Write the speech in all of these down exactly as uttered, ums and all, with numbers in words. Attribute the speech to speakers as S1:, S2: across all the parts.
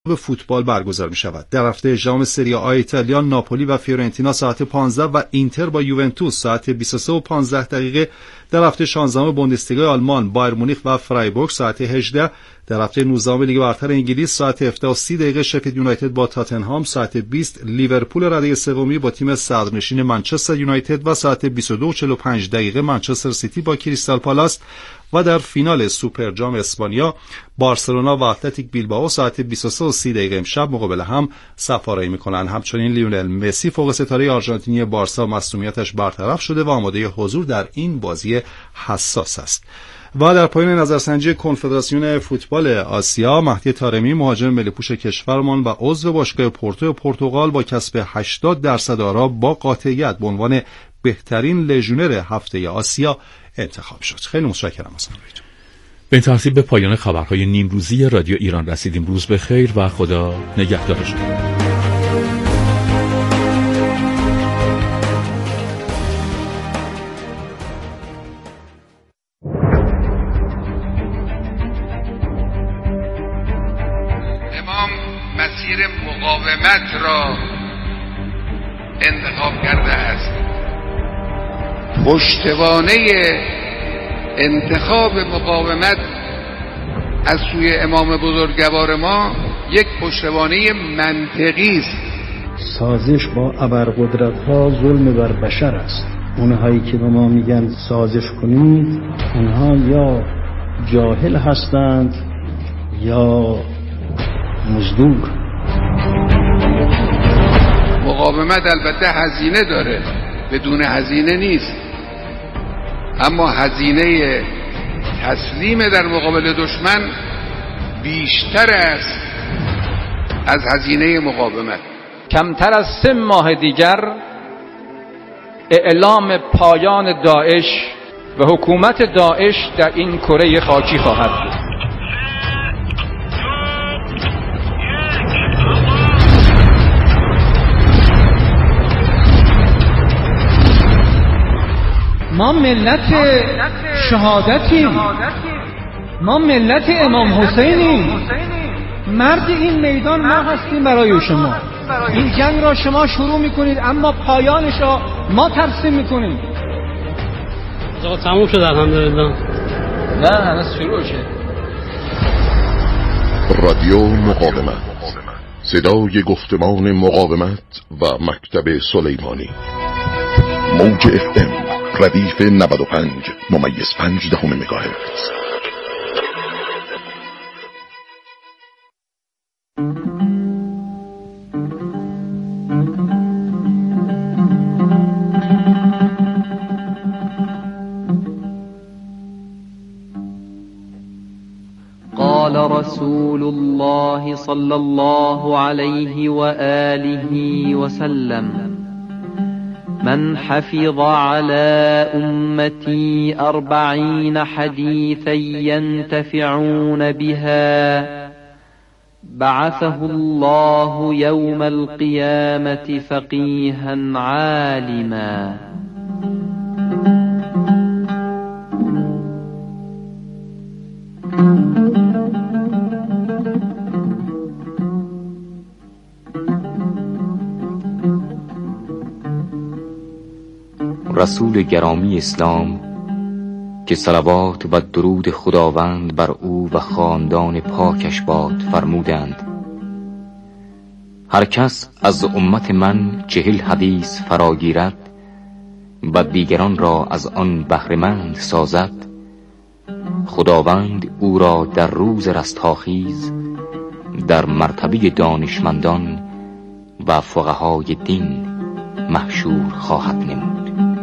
S1: به فوتبال برگزار می شود. در هفته هجدهم سری آ ایتالیا ناپولی و فیورنتینا ساعت پانزده و اینتر با یوونتوس ساعت بیست و سه و پانزده دقیقه. در هفته شانزدهم بوندسلیگا آلمان بایر مونیخ و فرایبورگ ساعت هجده. در هفته نوزدهم لیگ برتر انگلیس ساعت هفده و سی دقیقه شفیلد یونایتد با تاتنهام، ساعت بیست لیورپول رده سومی با تیم صدرنشین منچستر یونایتد و ساعت بیست و دو و چهل و پنج دقیقه منچستر سیتی با کریستال پالاس. و در فینال سوپر جام اسپانیا بارسلونا و اتلتیک بیلبائو ساعت بیست و سه و سی دقیقه امشب مقابل هم سفارایی میکنند. همچنین لیونل مسی فوق ستاره آرژانتینی بارسا مصونیتش برطرف شده و آماده حضور در این بازی حساس است. و در پایان نظرسنجی کنفدراسیون فوتبال آسیا، مهدی طارمی مهاجم ملی‌پوش کشورمان و عضو باشگاه پورتو پرتغال با کسب هشتاد درصد آرا با قاطعیت به عنوان بهترین لژیونر هفته آسیا انتخاب شد. خیلی متشکرم از همراهیتون.
S2: به ترتیب به پایان خبرهای نیمروزی رادیو ایران رسیدیم. روز بخیر و خدا نگهدار شما.
S3: امام مسیر مقاومت را انتخاب کرده است. پشتوانه انتخاب مقاومت از سوی امام بزرگوار ما یک پشتوانه منطقی است.
S4: سازش با ابرقدرت‌ها ظلم بر بشر است. اونهایی که به ما میگن سازش کنید، اونها یا جاهل هستند یا مزدور.
S3: مقاومت البته هزینه داره، بدون هزینه نیست، اما هزینه تسلیم در مقابل دشمن بیشتر است از هزینه مقاومت.
S5: کمتر از سه ماه دیگر اعلام پایان داعش و حکومت داعش در این کره خاکی خواهد بود.
S6: ما ملت شهادتیم، ما ملت امام حسینیم. مرد این میدان ما هستیم برای شما. این جنگ را شما شروع میکنید اما پایانش را ما ترسیم میکنیم.
S7: آقا تموم شد الحمدلله.
S5: نه هنوز شروع شد.
S8: رادیو مقاومت، صدای گفتمان مقاومت و مکتب سلیمانی. موج اف ام ردیف نود و پنج ممیز پنج دهم مگاهرتز.
S9: قال رسول الله صلى الله عليه وآله وسلم: من حفظ على أمتي أربعين حديثا ينتفعون بها بعثه الله يوم القيامة فقيها عالما.
S10: رسول گرامی اسلام که صلوات و درود خداوند بر او و خاندان پاکش باد فرمودند: هر کس از امت من چهل حدیث فراگیرد و دیگران را از آن بهره‌مند سازد، خداوند او را در روز رستاخیز در مرتبه دانشمندان و فقهای دین محشور خواهد نمود.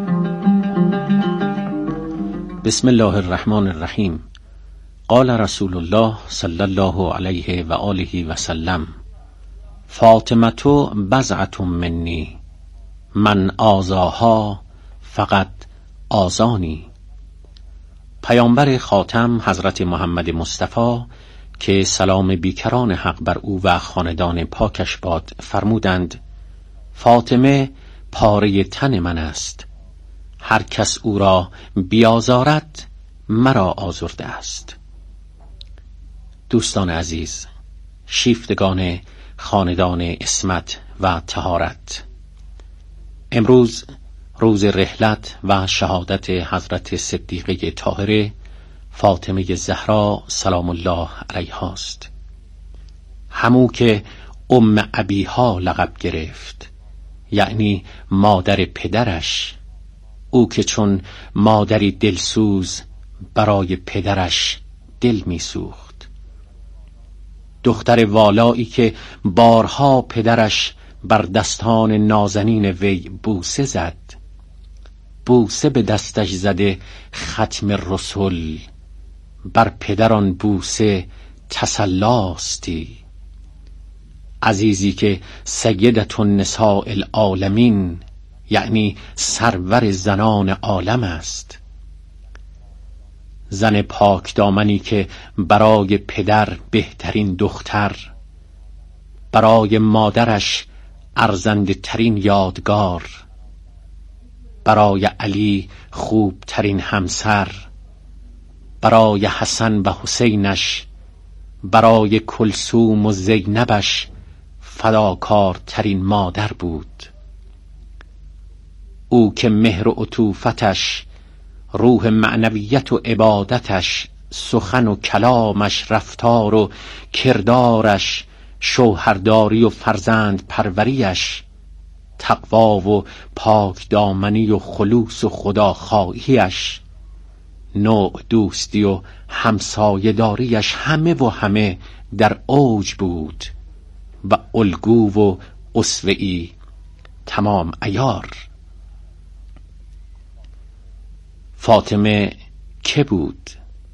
S11: بسم الله الرحمن الرحیم. قال رسول الله صلی الله علیه و آله و سلم: فاطمه بضعة منی، من آذاها فقط آذانی. پیامبر خاتم حضرت محمد مصطفی که سلام بیکران حق بر او و خاندان پاکش باد فرمودند: فاطمه پاره تن من است، هر کس او را بیازارد مرا آزرده است. دوستان عزیز، شیفتگان خاندان عصمت و طهارت، امروز روز رحلت و شهادت حضرت صدیقه طاهره فاطمه زهرا سلام الله علیها است. همو که ام ابیها لقب گرفت، یعنی مادر پدرش، او که چون مادری دلسوز برای پدرش دل میسوخت. دختر والایی که بارها پدرش بر دستان نازنین وی بوسه زد، بوسه به دستش زده ختم رسول، بر پدران بوسه تسلاستی. عزیزی که سیدة النساء العالمین، یعنی سرور زنان عالم است. زن پاک دامنی که برای پدر بهترین دختر، برای مادرش ارزنده ترین یادگار، برای علی خوب ترین همسر، برای حسن و حسینش، برای کلثوم و زینبش فداکار ترین مادر بود. او که مهر و عطوفتش، روح معنویت و عبادتش، سخن و کلامش، رفتار و کردارش، شوهرداری و فرزند پروریش، تقوا و پاک دامنی و خلوص و خداخواهیش، نوع دوستی و همسایه داریش همه و همه در اوج بود و الگو و اسوه‌ای تمام عیار. فاطمه که بود؟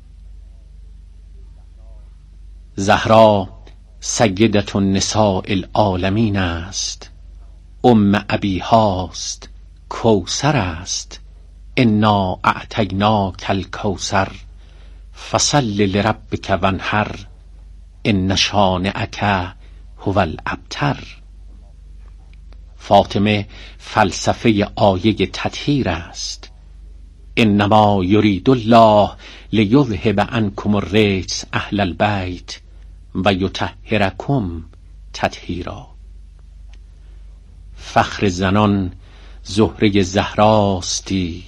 S11: زهرا سیدة النساء العالمین است، ام ابیهاست، کوثر است. انا اعطیناک الکوثر فصل لربک وانحر ان شانئک هو الابتر. فاطمه فلسفه آیه تطهیر است. انما یرید الله لیذهب عنکم الرجس اهل البیت و یطهرکم تطهیرا. فخر زنان زهره زهراستی،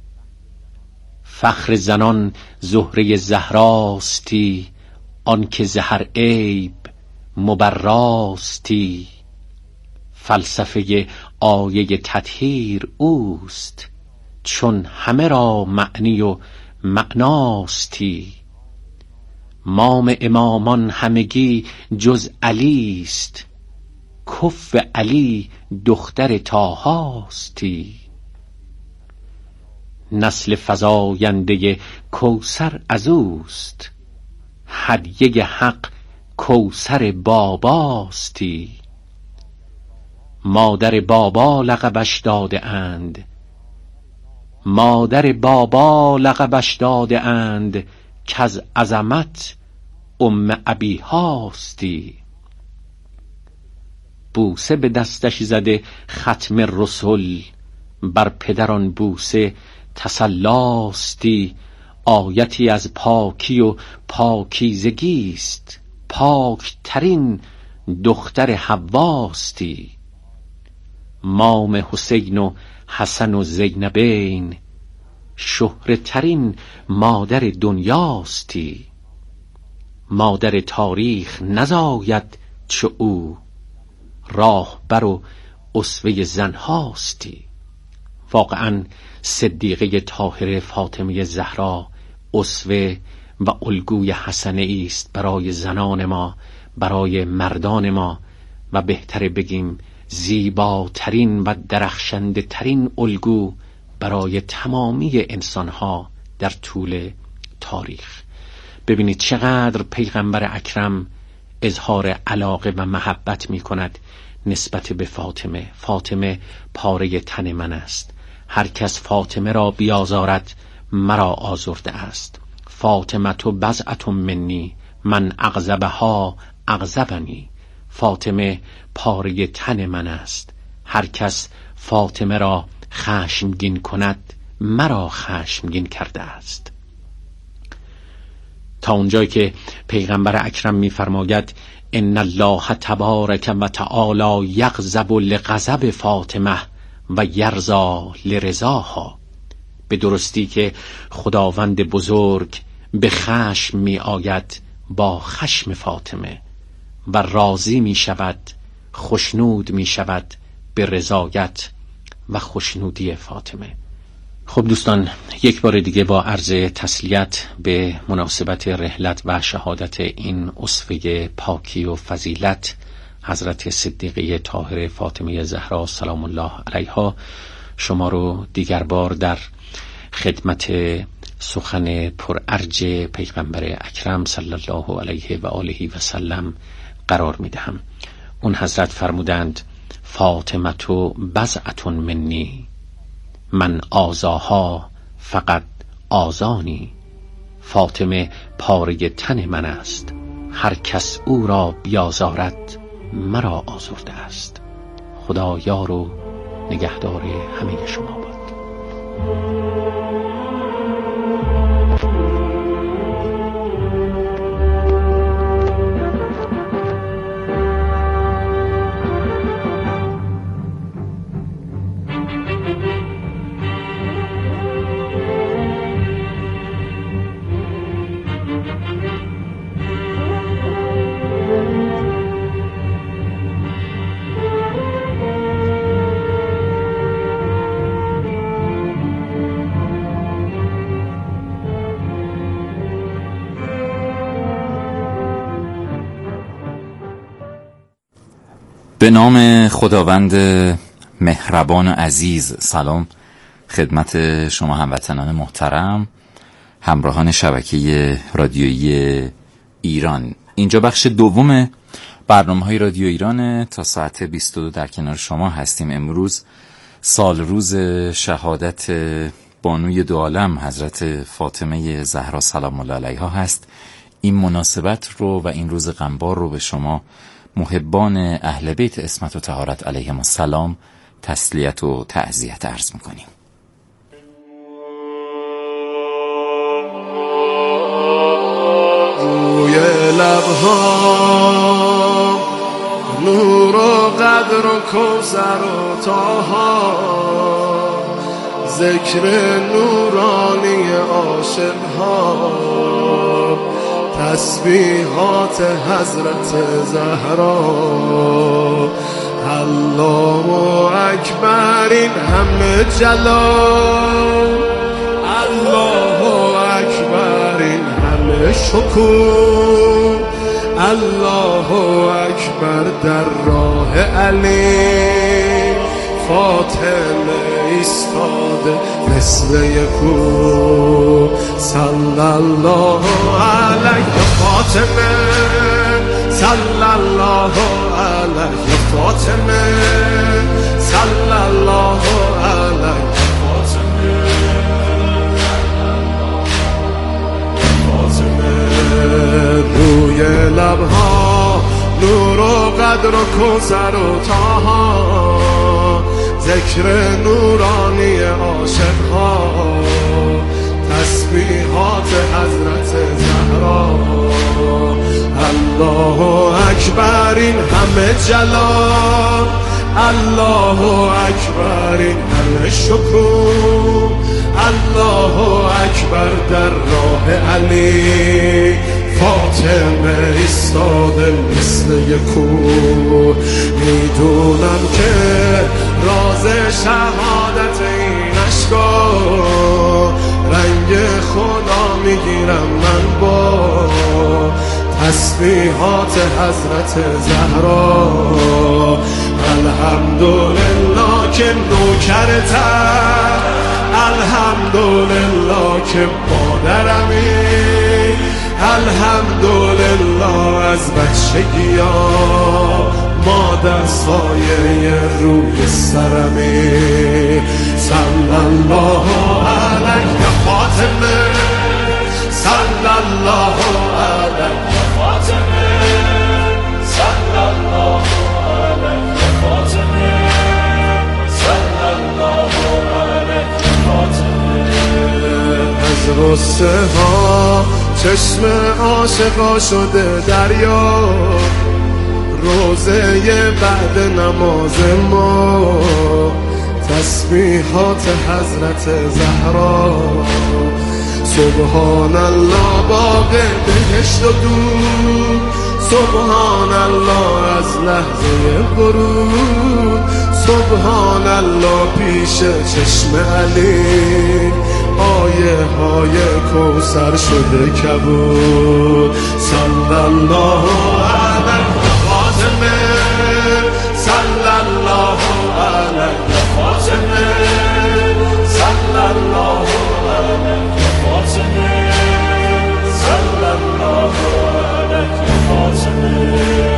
S11: فخر زنان زهره زهراستی، آنکه ز هر عیب مبراستی. فلسفه آیه تطهیر اوست، چون همه را معنی و معناستی. مام امامان همگی جز علی است، کف علی دختر طاهاستی. نسل فزاینده کوثر از اوست، هدیه حق کوثر باباستی. مادر بابا لقبش داده اند، مادر بابا لقبش داده اند، کز عظمت ام ابیهاستی. بوسه به دستش زده ختم رسول، بر پدران بوسه تسلاستی. آیتی از پاکی و پاکیزگی است، پاک ترین دختر حواستی. مام حسین و حسن و زینبین، شهره ترین مادر دنیاستی. مادر تاریخ نزاید چو او، راهبر و اسوه زنهاستی. واقعا صدیقه طاهره فاطمه زهرا اسوه و الگوی حسنه است برای زنان ما، برای مردان ما، و بهتر بگیم زیباترین و درخشنده ترین الگو برای تمامی انسانها در طول تاریخ. ببینید چقدر پیغمبر اکرم اظهار علاقه و محبت می کند نسبت به فاطمه. فاطمه پاره تن من است، هر کس فاطمه را بیازارد مرا آزرده است. فاطمه تو بضعة منی، من اغضبها اغضبنی. فاطمه پاره تن من است، هر کس فاطمه را خشمگین کند مرا خشمگین کرده است. تا اونجایی که پیغمبر اکرم می‌فرماید ان الله تبارک و تعالی یغضب لغضب فاطمه و یرضا لرضاها. به درستی که خداوند بزرگ به خشم می آید با خشم فاطمه و راضی می شود، خوشنود می شود به رضایت و خوشنودی فاطمه. خب دوستان، یک بار دیگه با عرض تسلیت به مناسبت رحلت و شهادت این اسوه پاکی و فضیلت حضرت صدیقه طاهره فاطمه زهرا سلام الله علیها، شما رو دیگر بار در خدمت سخن پرارج پیغمبر اکرم صلی الله علیه و آله و سلم قرار می دهم. اون حضرت فرمودند فاطمه بضعة منی، من آزاها فقط آزانی. فاطمه پاره تن من است، هر کس او را بیازارد مرا آزرده است. خدا یار و نگهدار همه شما باد.
S12: به نام خداوند مهربان و عزیز. سلام خدمت شما هموطنان محترم، همراهان شبکه رادیویی ایران. اینجا بخش دوم برنامه‌های رادیو ایران. تا ساعت بیست و دو در کنار شما هستیم. امروز سال روز شهادت بانوی دو عالم حضرت فاطمه زهرا سلام الله علیها هست. این مناسبت رو و این روز غمبار رو به شما محبان اهل بیت عصمت و طهارت علیهم السلام تسلیت و تعزیت عرض میکنیم.
S13: روی لبها نور و قدر و کوثر و طاها، ذکر نورانی عاشقها، تسبیحات حضرت زهرا. الله اکبر این همه جلال، الله اکبر این همه شکوه، الله اکبر در راه علی. فاطمه ایستاده مثل یکو، صلی الله علیه فاطمه، صلی الله علیه فاطمه، صلی الله علیه فاطمه. فاطمه روی لبها نور و قدر و کوثر و طاها، ذکر نورانی عاشقها، تسبیحات حضرت زهرا. الله اکبر این همه جلال، الله اکبر این همه شکوه، الله اکبر در راه علی. فاطمه ایستاده مثل یکو، میدونم که راز شهادت این اشکا، رنگ خدا میگیرم من با تسبیحات حضرت زهرا. الحمدلله که نوکرتم، الحمدلله که مادرمی، الحمدلله از بچگی ها مادر سایه روی سرمی. صلی الله علیه فاطمه، صلی الله علیه فاطمه، صلی الله علیه فاطمه، صلی الله علیه فاطمه. از غصه ها چشم عاشقا شده دریا، روزه بعد نماز ما، تسبیحات حضرت زهرا. سبحان الله باغ بهشت و دور، سبحان الله از لحظه ورود، سبحان الله پیش چشم علی، آیه های کوثر شده کبود. صلی الله علیه فاطمه، صلی الله علیه فاطمه، صلی الله علیه فاطمه، صلی الله علیه فاطمه.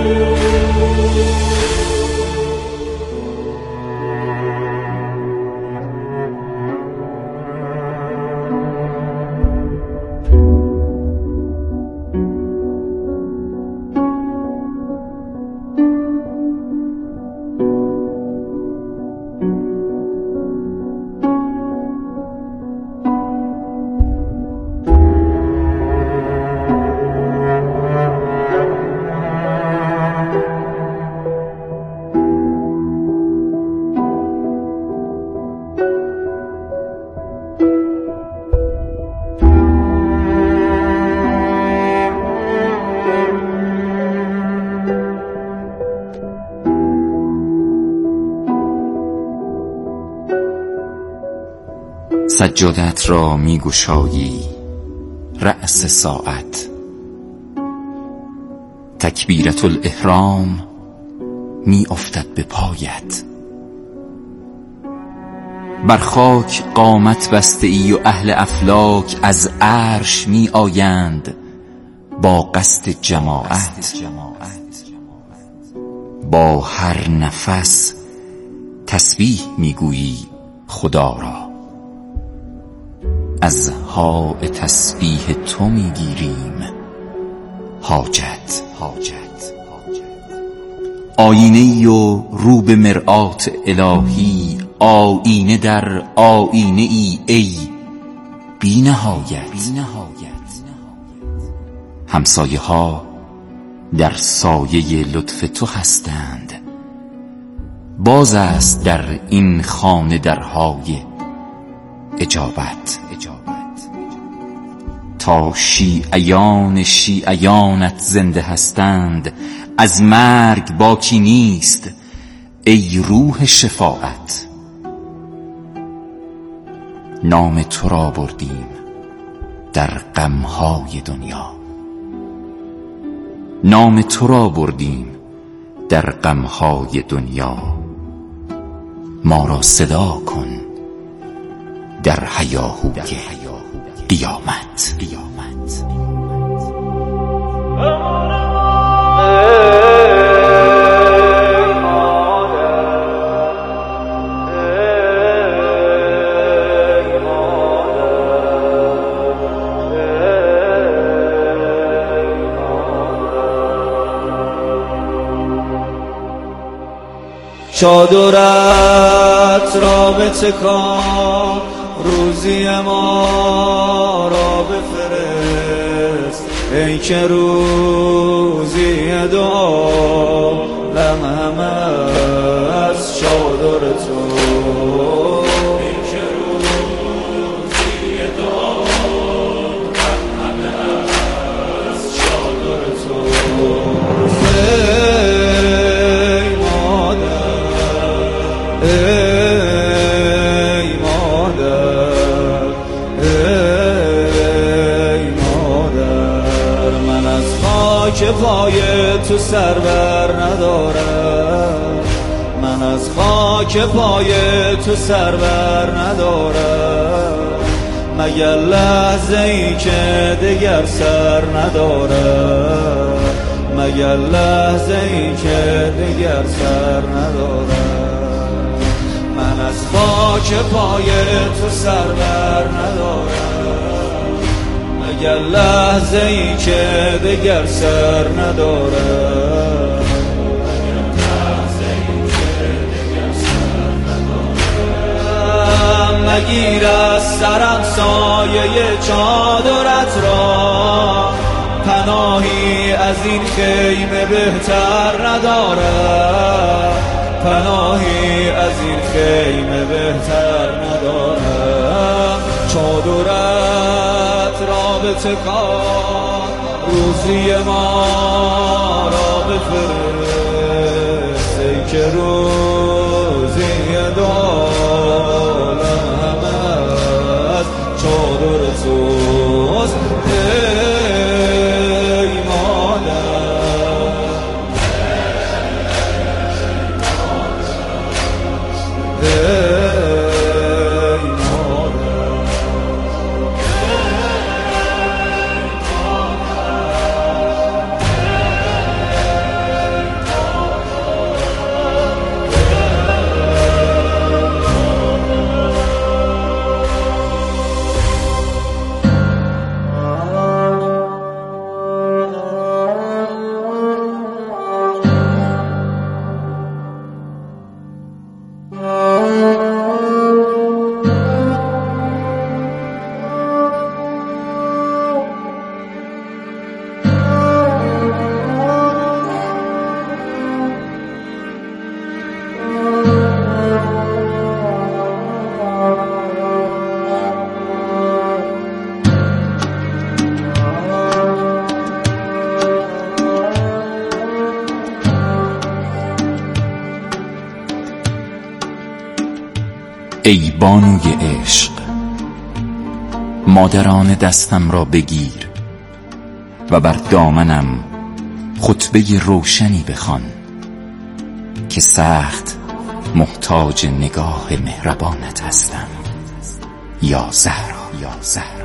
S12: سجادت را می گشایی رأس ساعت، تکبیرت الاحرام می افتد به پایت. بر خاک قامت بسته ای و اهل افلاک از عرش می آیند با قصد جماعت. با هر نفس تسبیح می گویی خدا را، از ها تسبیح تو می گیریم حاجت. آینه ای و رو به مرآت الهی، آینه در آینه ای ای بی نهایت. همسایه ها در سایه لطف تو هستند، باز است در این خانه درهای اجابت. تا شیعیان شیعیانت زنده هستند، از مرگ باکی نیست ای روح شفاعت. نام تو را بردیم در غمهای دنیا، نام تو را بردیم در غمهای دنیا. ما را صدا کن در هیاهوی قیامت.
S14: چادرت را بتکان، روزی ما را بفرست، ای که روزی دعا لمهم از چادر تو. ای که روزی دعا لمهم از چادر تو. ای مادر، ای مادر، ای مادر، من از خاک پای تو سر بر ندارم، من از خاک پای تو سر بر ندارم، مگر لحظه ای که دگر سر ندارم، مگر لحظه ای که دگر سر ندارم. من از خاک پای تو سر بر ندارم، مگر لحظه ای که دگر سر ندارم، مگیر از سرم سایه چادرت را، پناهی از این خیمه بهتر ندارم، پناهی از این خیمه بهتر ندارم. چادرت را به تکان روزی ما را بفرست، ای که روزی دولم همه از چادر توست. ای مادر ای مادر
S12: ای بانوی عشق، مادران دستم را بگیر و بر دامنم خطبه روشنی بخوان که سخت محتاج نگاه مهربانت هستم یا زهرا یا زهرا.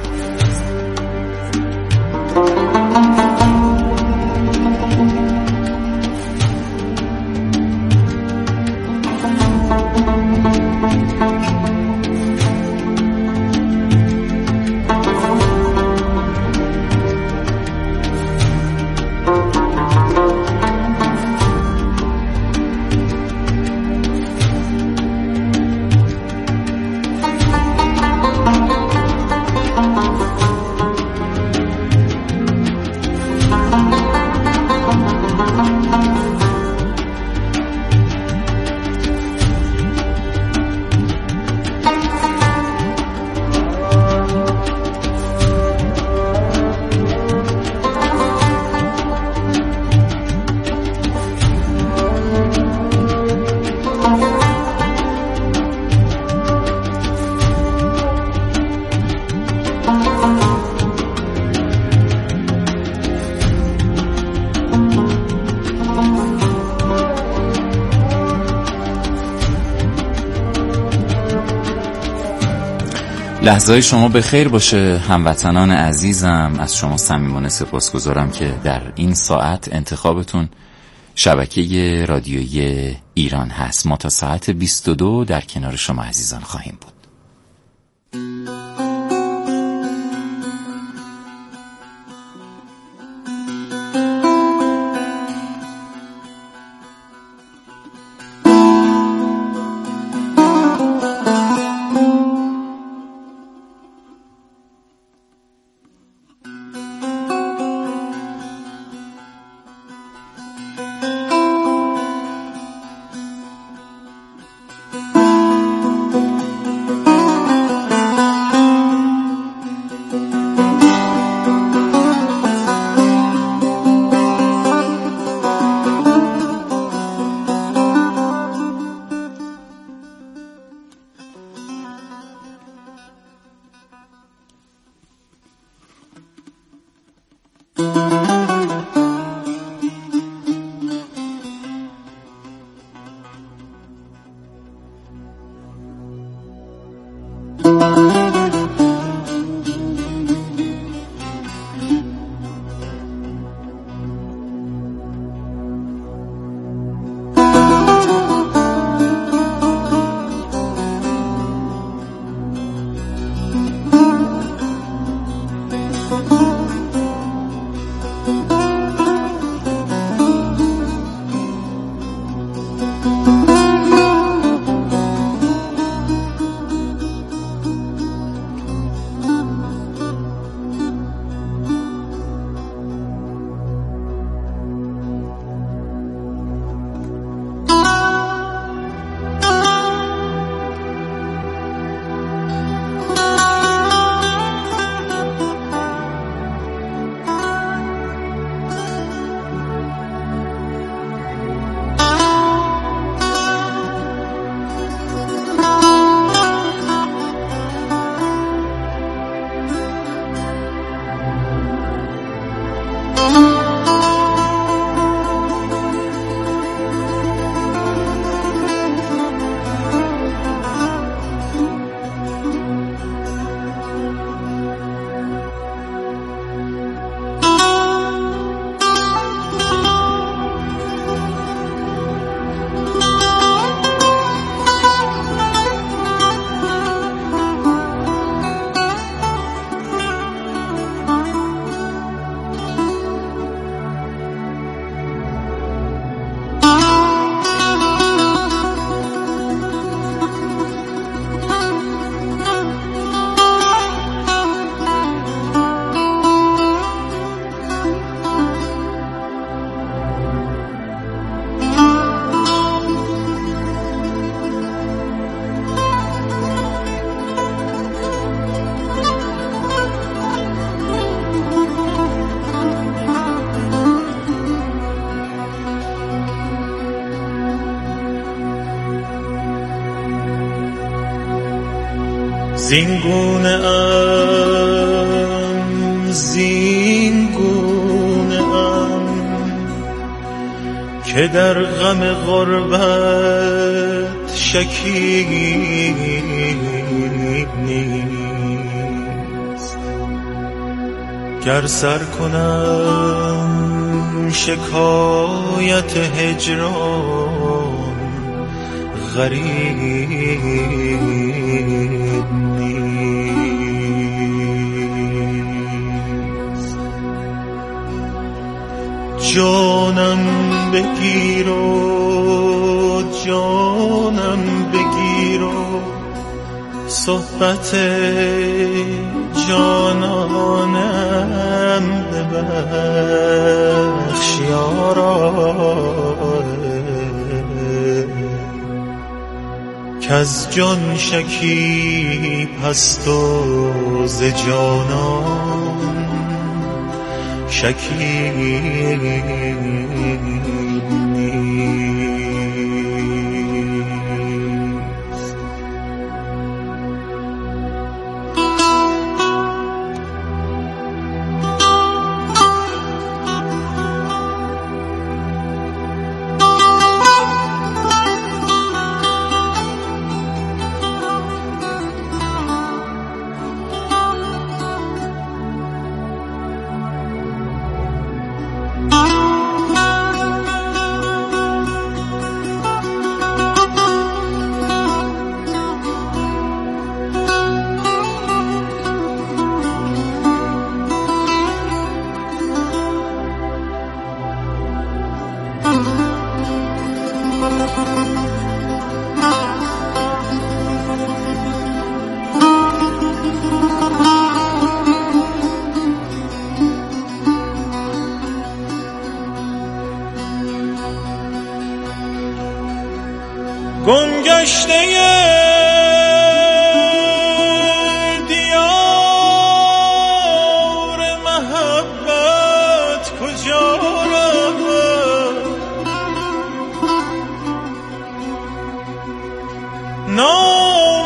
S12: لحظه‌های شما به خیر باشه هموطنان عزیزم. از شما صمیمانه سپاسگزارم که در این ساعت انتخابتون شبکه رادیویی ایران هست. ما تا ساعت بیست و دو در کنار شما عزیزان خواهیم بود.
S14: زینگونه ام زینگونه ام که در غم غربت شکیب نیست. گر سر کنم شکایت هجران غریب نیست. جانم بگیر و جانم بگیر و صحبت جانانم ببخش یارا، کز جان شکیب هست و ز جانان شکیب نیست. گمگشته دیار محبت کجا رود؟ نام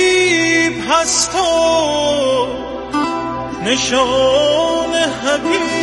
S14: حبیب هست و نشان حبیب